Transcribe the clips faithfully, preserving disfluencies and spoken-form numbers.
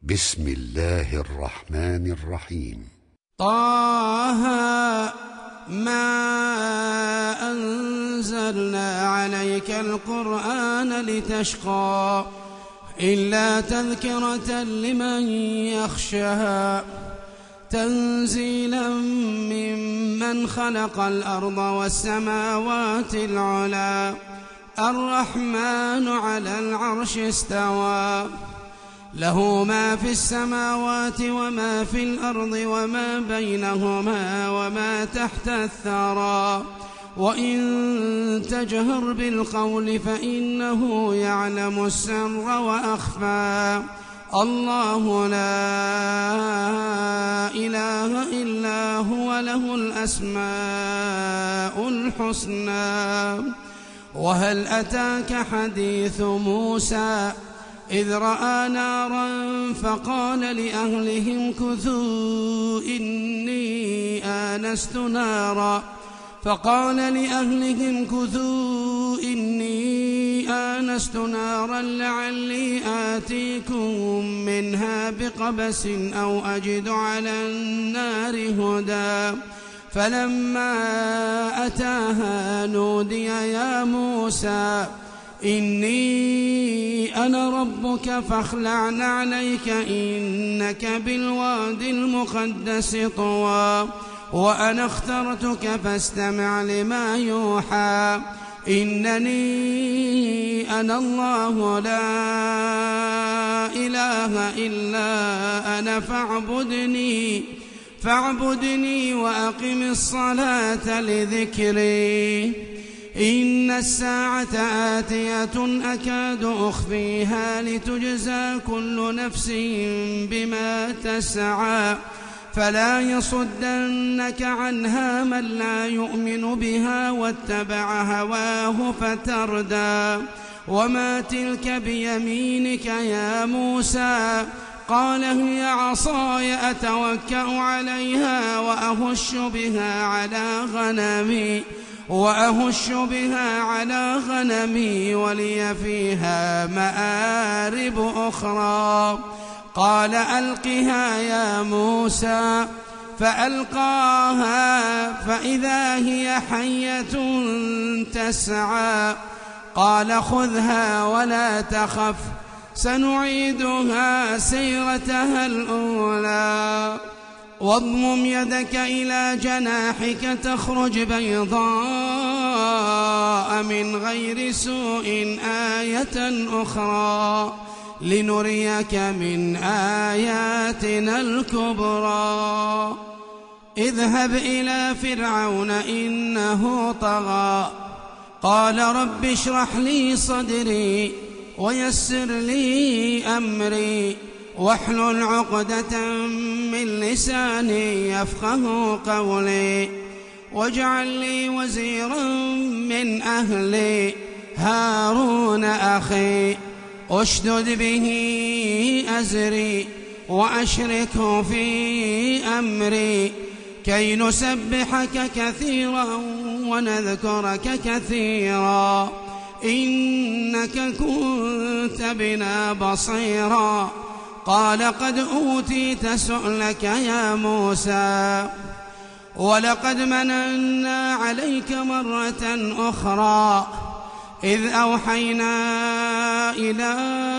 بسم الله الرحمن الرحيم. طه ما أنزلنا عليك القرآن لتشقى إلا تذكرة لمن يخشى تنزيلا ممن خلق الأرض والسماوات العلى الرحمن على العرش استوى له ما في السماوات وما في الأرض وما بينهما وما تحت الثرى وإن تجهر بالقول فإنه يعلم السر وأخفى الله لا إله إلا هو له الأسماء الحسنى. وهل أتاك حديث موسى إذ رأى نارا فقال لأهلهم كثوا إني آنست نارا فقال لأهلهم كثوا إني آنست نارا لعلي آتيكم منها بقبس أو أجد على النار هدى فلما أتاها نودي يا موسى إني أنا ربك فاخلع نعليك إنك بالوادي المقدس طوى وأنا اخترتك فاستمع لما يوحى إنني أنا الله لا إله إلا أنا فاعبدني فاعبدني وأقم الصلاة لذكري إن الساعة آتية أكاد أخفيها لتجزى كل نفس بما تسعى فلا يصدنك عنها من لا يؤمن بها واتبع هواه فتردى وما تلك بيمينك يا موسى قال هي عصاي أتوكأ عليها وأهش بها على غنمي وأهش بها على غنمي ولي فيها مآرب أخرى قال ألقها يا موسى فألقاها فإذا هي حية تسعى قال خذها ولا تخف سنعيدها سيرتها الأولى واضمم يدك إلى جناحك تخرج بيضاء من غير سوء آية أخرى لنريك من آياتنا الكبرى اذهب إلى فرعون إنه طغى قال رب اشرح لي صدري ويسر لي أمري واحلل عقدة من لساني يفقه قولي واجعل لي وزيرا من أهلي هارون أخي أشدد به أزري وأشركه في أمري كي نسبحك كثيرا ونذكرك كثيرا إنك كنت بنا بصيرا قال قد أوتيت سؤلك يا موسى ولقد مننا عليك مرة أخرى إذ أوحينا إلى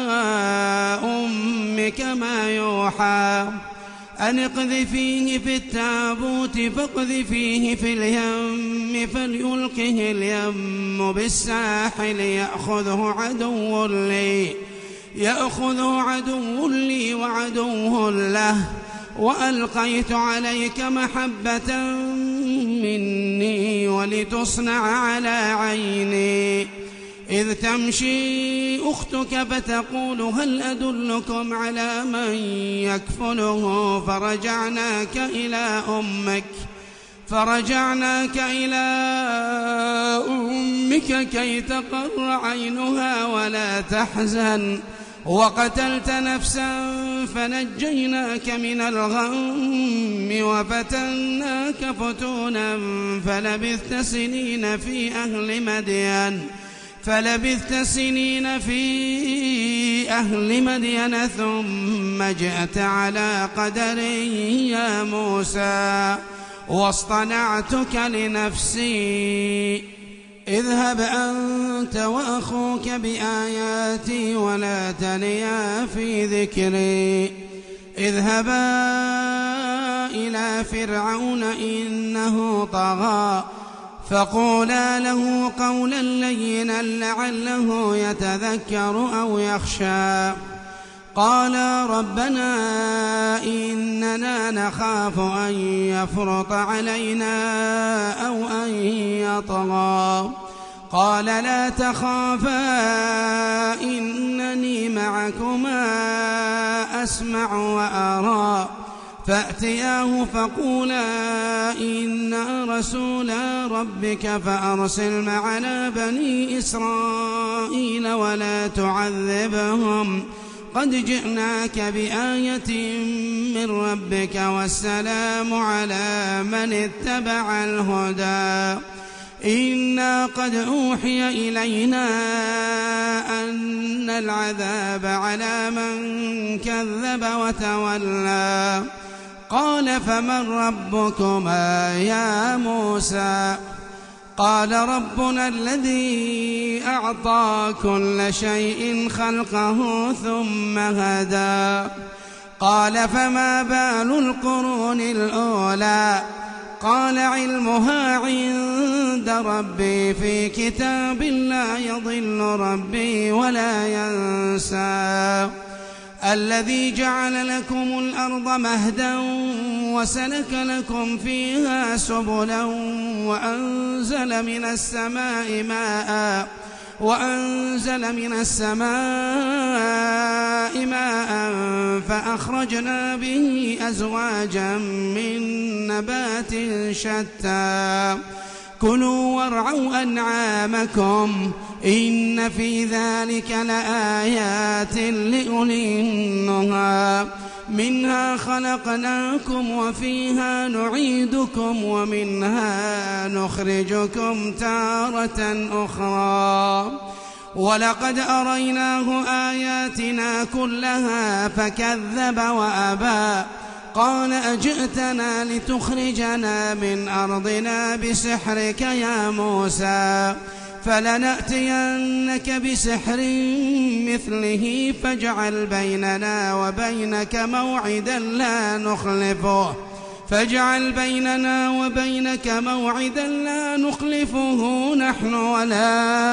أمك ما يوحى أن اقذفيه في التابوت فاقذفيه في اليم فليلقه اليم بالساحل يأخذه عدو لي يأخذه عدو لي وعدو له وألقيت عليك محبة مني ولتصنع على عيني إذ تمشي أختك فتقول هل أدلكم على من يكفله فرجعناك إلى أمك فرجعناك إلى أمك كي تقر عينها ولا تحزن وقتلت نفسا فنجيناك من الغم وفتناك فتونا فلبثت سنين في أهل مدين فلبثت سنين في أهل مدين ثم جئت على قدر يا موسى واصطنعتك لنفسي اذهب أنت وأخوك بآياتي ولا تنيا في ذكري اذهبا إلى فرعون إنه طغى فقولا له قولا لينا لعله يتذكر أو يخشى قالا ربنا إننا نخاف أن يفرط علينا أو أن يطغى قال لا تخافا إنني معكما أسمع وأرى فأتياه فقولا إنا رسولا ربك فأرسل معنا بني إسرائيل ولا تعذبهم قد جئناك بآية من ربك والسلام على من اتبع الهدى إنا قد أوحي إلينا أن العذاب على من كذب وتولى قال فمن ربكما يا موسى قال ربنا الذي أعطى كل شيء خلقه ثم هدى قال فما بال القرون الأولى قال علمها عند ربي في كتاب لا يضل ربي ولا ينسى الذي جعل لكم الأرض مهدا وسلك لكم فيها سبلا وأنزل من السماء ماء وأنزل من السماء ماء فأخرجنا به أزواجا من نبات شتى كلوا وارعوا أنعامكم إن في ذلك لآيات لأولي النهى منها خلقناكم وفيها نعيدكم ومنها نخرجكم تارة أخرى ولقد أريناه آياتنا كلها فكذب وأبى قال أجئتنا لتخرجنا من أرضنا بسحرك يا موسى فلنأتينك بسحر مثله فاجعل بيننا وبينك موعدا لا نخلفه فاجعل بيننا وبينك موعدا لا نخلفه نحن ولا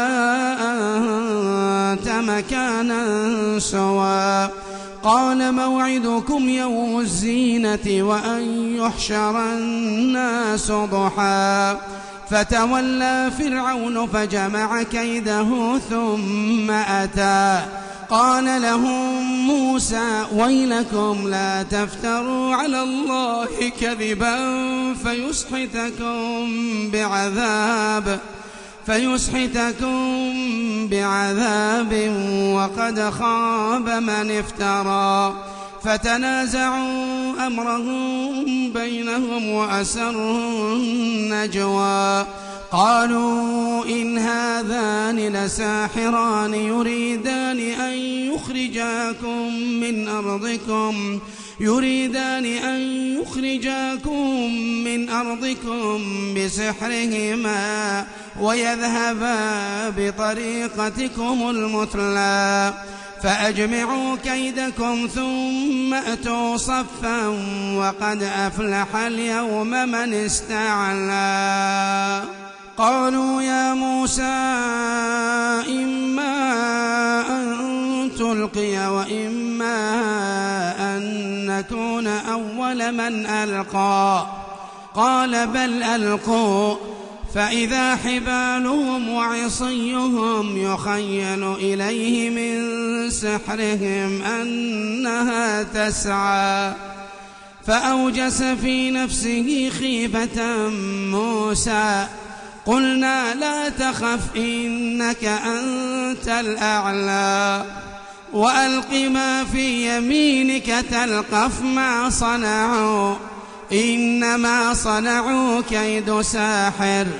أنت مكانا سوى قال موعدكم يوم الزينة وأن يحشر الناس ضحى فتولى فرعون فجمع كيده ثم أتى قال لهم موسى ويلكم لا تفتروا على الله كذبا فيسحتكم بعذاب فيسحتكم بعذاب وقد خاب من افترى فتنازعوا أمرهم بينهم وأسروا النجوى قالوا إن هذان لساحران يريدان أن يخرجاكم من أرضكم يريدان أن يخرجاكم من أرضكم بسحرهما ويذهبا بطريقتكم المثلى فأجمعوا كيدكم ثم أتوا صفا وقد أفلح اليوم من استعلى قالوا يا موسى إما أن تلقي وإما أن نكون أول من ألقى قال بل ألقوا فإذا حبالهم وعصيهم يخيل إليه من سحرهم أنها تسعى فأوجس في نفسه خيفة موسى قلنا لا تخف إنك أنت الأعلى وألق ما في يمينك تلقف ما صنعوا إنما صنعوا كيد ساحر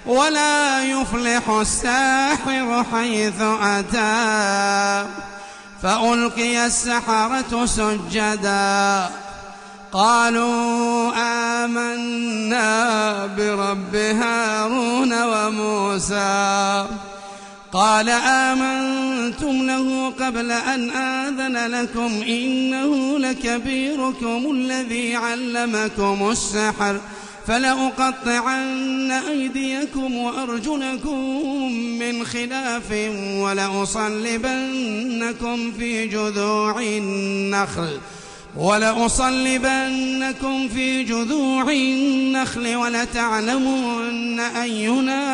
ولا يفلح الساحر حيث أتى. فألقي السحرة سجدا قالوا آمنا برب هارون وموسى. قال آمنتم له قبل أن آذن لكم إنه لكبيركم الذي علمكم السحر فلأقطعن أيديكم وأرجلكم من خلاف ولأصلبنكم في جذوع النخل ولأصلبنكم في جذوع النخل ولتعلمن أينا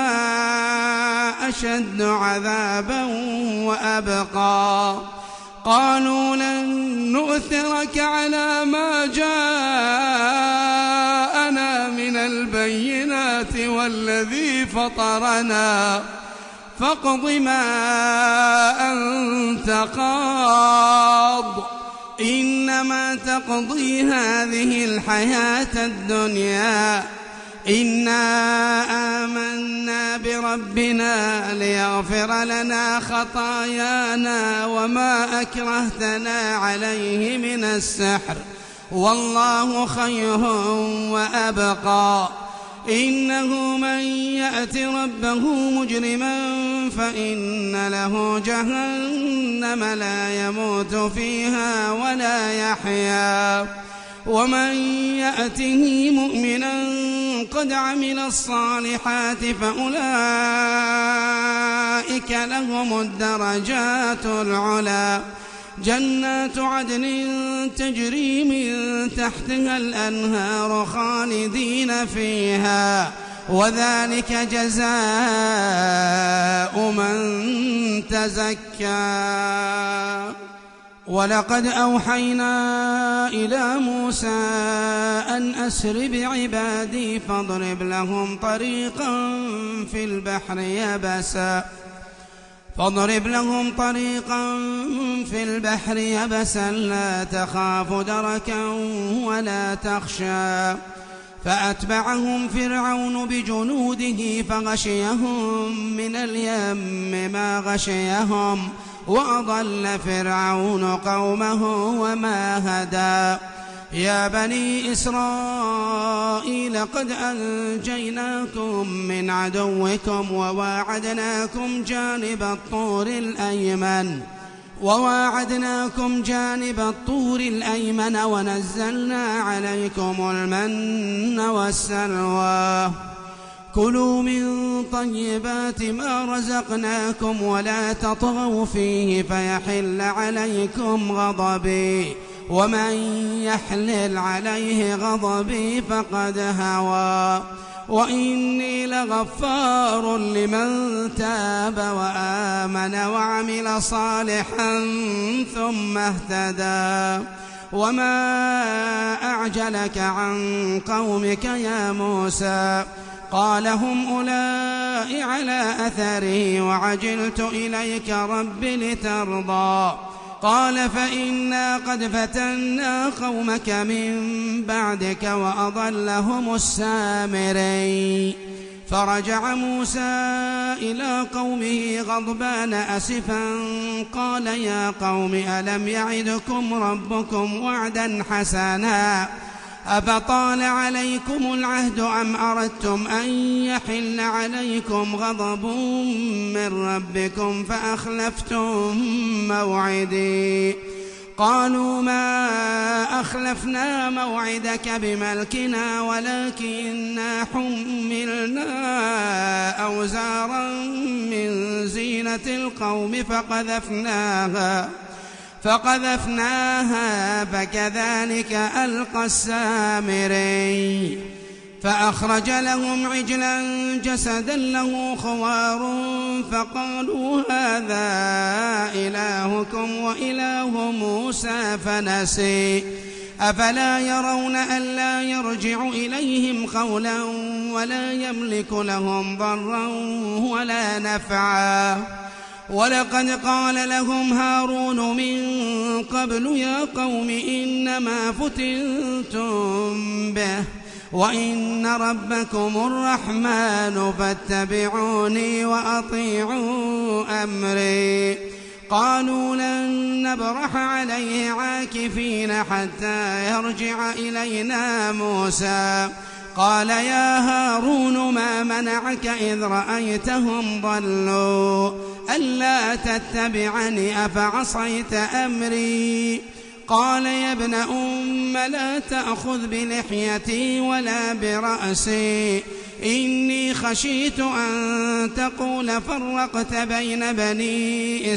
أشد عذابا وأبقى. قالوا لن نؤثرك على ما جاءنا من البينات والذي فطرنا فاقض ما أنت قاض إنما تقضي هذه الحياة الدنيا إنا آمنا بربنا ليغفر لنا خطايانا وما أكرهتنا عليه من السحر والله خير وأبقى. إنه من يأت ربه مجرما فإن له جهنم لا يموت فيها ولا يحيا ومن يأته مؤمنا قد عمل الصالحات فأولئك لهم الدرجات العلى جنات عدن تجري من تحتها الأنهار خالدين فيها وذلك جزاء من تزكى. ولقد أوحينا إلى موسى أن أسر بعبادي فاضرب لهم طريقا في البحر يبسا فاضرب لهم طريقا في البحر يبسا لا تخاف دركا ولا تخشى. فأتبعهم فرعون بجنوده فغشيهم من اليم ما غشيهم وأضل فرعون قومه وما هدى. يا بني إسرائيل قد أنجيناكم من عدوكم وواعدناكم جانب الطور الأيمن وواعدناكم جانب الطور الأيمن ونزلنا عليكم المن والسلوى. كلوا من طيبات ما رزقناكم ولا تطغوا فيه فيحل عليكم غضبي ومن يحلل عليه غضبي فقد هوى. وإني لغفار لمن تاب وآمن وعمل صالحا ثم اهتدى. وما أعجلك عن قومك يا موسى قال هم أولئك على أثره وعجلت إليك رب لترضى. قال فإنا قد فتنا قومك من بعدك وأضلهم السامري. فرجع موسى إلى قومه غضبان أسفا قال يا قوم ألم يعدكم ربكم وعدا حسنا أفطال عليكم العهد أم أردتم أن يحل عليكم غضب من ربكم فأخلفتم موعدي. قالوا ما أخلفنا موعدك بملكنا ولكننا حملنا أوزارا من زينة القوم فقذفناها فقذفناها فكذلك ألقى السامري. فأخرج لهم عجلا جسدا له خوار فقالوا هذا إلهكم وإله موسى فنسي. أفلا يرون ألا يرجع إليهم قولا ولا يملك لهم ضرا ولا نفعا. ولقد قال لهم هارون من قبل يا قوم إنما فتنتم به وإن ربكم الرحمن فاتبعوني وأطيعوا أمري. قالوا لن نبرح عليه عاكفين حتى يرجع إلينا موسى. قال يا هارون ما منعك إذ رأيتهم ضلوا ألا تتبعني أفعصيت أمري؟ قال يا ابن أم لا تأخذ بلحيتي ولا برأسي إني خشيت أن تقول فرقت بين بني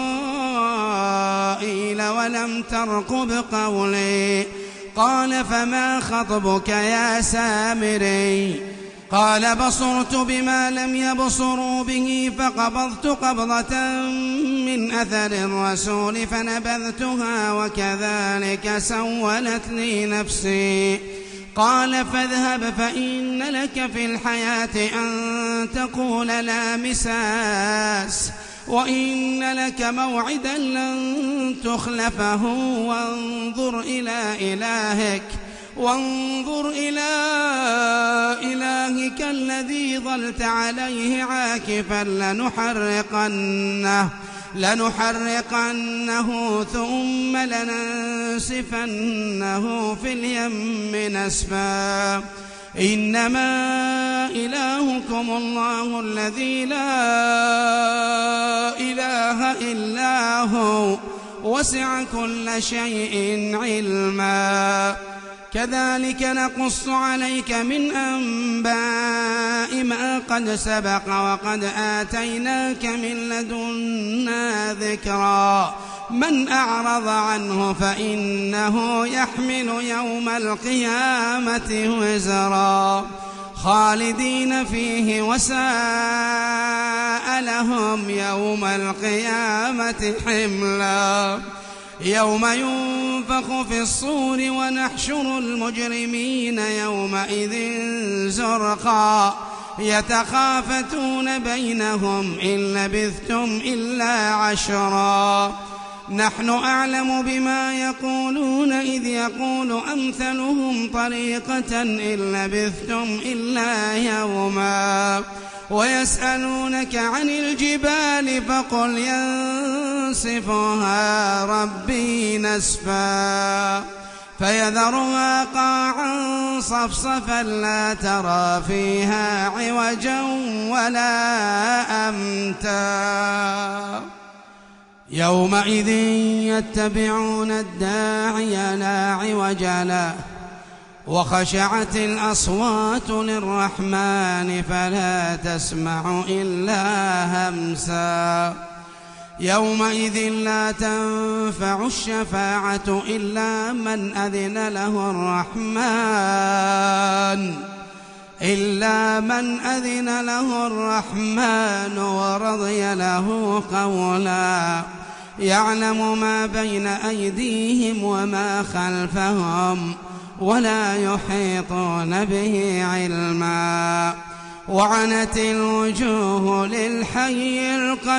إسرائيل ولم ترقب قولي. قال فما خطبك يا سامري؟ قال بصرت بما لم يبصروا به فقبضت قبضة من أثر الرسول فنبذتها وكذلك سولت لي نفسي. قال فاذهب فإن لك في الحياة أن تقول لا مساس وإن لك موعدا لن تخلفه وانظر إلى إلهك وانظر إلى إلهك الذي ظلت عليه عاكفا لنحرقنه لنحرقنه ثم لننسفنه في اليم نسفا. إنما إلهكم الله الذي لا إله إلا هو وسع كل شيء علما. كذلك نقص عليك من أنباء ما قد سبق وقد آتيناك من لدنا ذكرا. من أعرض عنه فإنه يحمل يوم القيامة وزرا خالدين فيه وساء لهم يوم القيامة حملا. يوم ينفخ في الصور ونحشر المجرمين يومئذ زرقا يتخافتون بينهم إن لبثتم إلا عشرا. نحن أعلم بما يقولون إذ يقول أمثلهم طريقة إن لبثتم إلا يوما. ويسألونك عن الجبال فقل ينسفها ربي نسفا فيذرها قاعا صفصفا لا ترى فيها عوجا ولا أمتا. يومئذ يتبعون الداعي لا عوج له وخشعت الأصوات للرحمن فلا تسمع إلا همسا. يومئذ لا تنفع الشفاعة إلا من أذن له الرحمن إلا من أذن له الرحمن ورضي له قولا. يعلم ما بين أيديهم وما خلفهم ولا يحيطون به علما. وعنت الوجوه للحي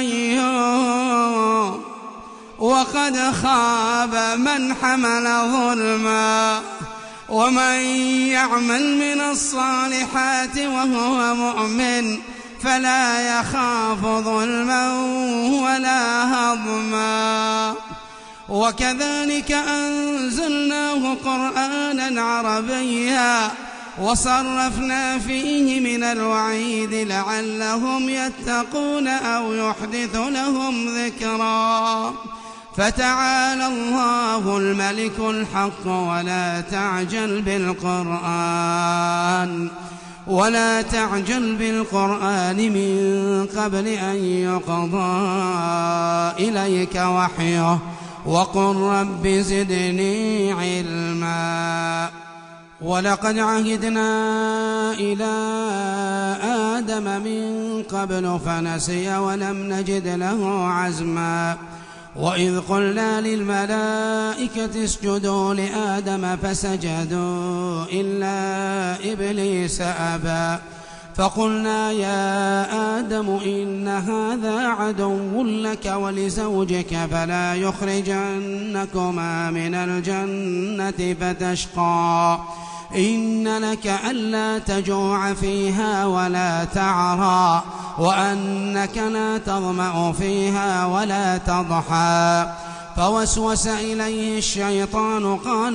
القيوم وقد خاب من حمل ظلما. ومن يعمل من الصالحات وهو مؤمن فلا يخاف ظلما ولا هضما. وكذلك أنزلناه قرآنا عربيا وصرفنا فيه من الوعيد لعلهم يتقون أو يحدث لهم ذكرا. فتعالى الله الملك الحق ولا تعجل بالقرآن ولا تعجل بالقرآن من قبل أن يقضى إليك وحيه وقل رب زدني علما. ولقد عهدنا إلى آدم من قبل فنسي ولم نجد له عزما. وإذ قلنا للملائكة اسجدوا لآدم فسجدوا إلا إبليس أبى فقلنا يا آدم إن هذا عدو لك ولزوجك فلا يخرجنكما من الجنة فتشقى إن لك ألا تجوع فيها ولا تعرى وأنك لا تظمأ فيها ولا تضحى. فوسوس إليه الشيطان قال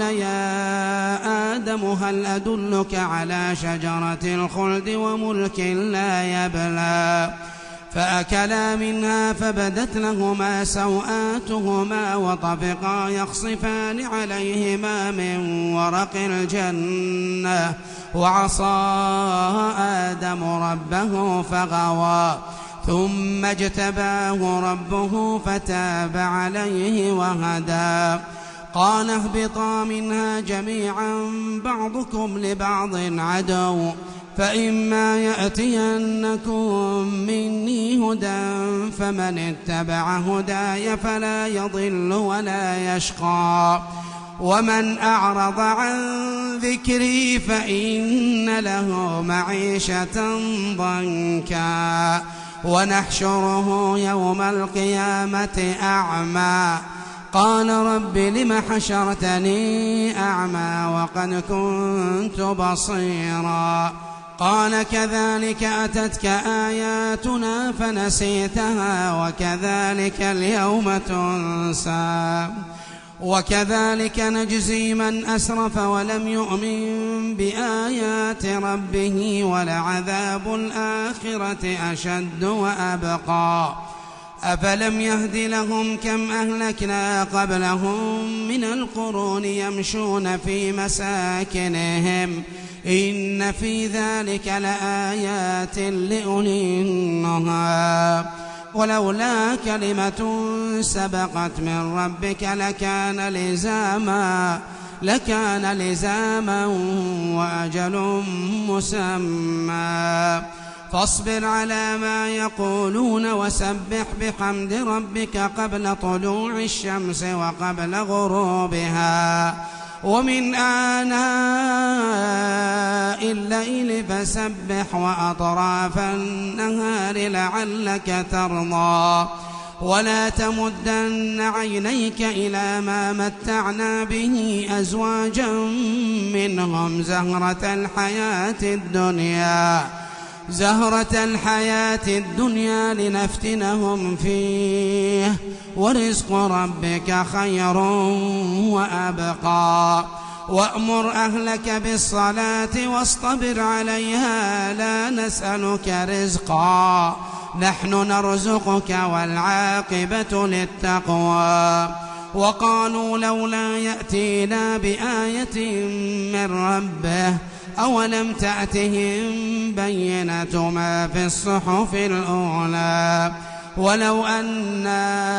يا آدم هل أدلك على شجرة الخلد وملك لا يبلى. فأكلا منها فبدت لهما سوآتهما وطفقا يخصفان عليهما من ورق الجنة وعصى آدم ربه فغوى ثم اجتباه ربه فتاب عليه وهدى. قال اهبطا منها جميعا بعضكم لبعض عدو فإما يأتينكم مني هدى فمن اتبع هداي فلا يضل ولا يشقى ومن أعرض عن ذكري فإن له معيشة ضنكا ونحشره يوم القيامة أعمى. قال رب لم حشرتني أعمى وقد كنت بصيرا. قال كذلك أتتك آياتنا فنسيتها وكذلك اليوم تنسى وكذلك نجزي من أسرف ولم يؤمن بآيات ربه ولعذاب الآخرة أشد وأبقى. أفلم يهد لهم كم أهلكنا قبلهم من القرون يمشون في مساكنهم إن في ذلك لآيات لأولي النهى. ولولا كلمة سبقت من ربك لكان لزاما لكان لزاما وأجل مسمى. فاصبر على ما يقولون وسبح بحمد ربك قبل طلوع الشمس وقبل غروبها ومن آناء الليل فسبح وأطراف النهار لعلك ترضى. ولا تمدن عينيك إلى ما متعنا به أزواجا منهم زهرة الحياة الدنيا زهرة الحياة الدنيا لنفتنهم فيه ورزق ربك خير وأبقى. وأمر أهلك بالصلاة واصطبر عليها لا نسألك رزقا نحن نرزقك والعاقبة للتقوى. وقالوا لولا يأتينا بآية من ربه أولم تأتهم بينة ما في الصحف الأولى ولو أنا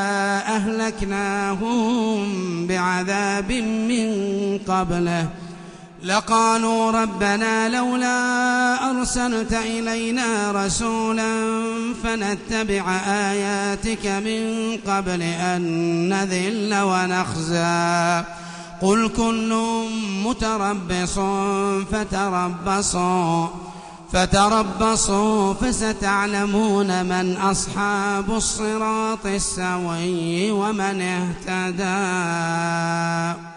أهلكناهم بعذاب من قبله لقالوا ربنا لولا أرسلت إلينا رسولا فنتبع آياتك من قبل أن نذل ونخزى. قل كل متربص فتربصوا فتربصوا فستعلمون من أصحاب الصراط السوي ومن اهتدى.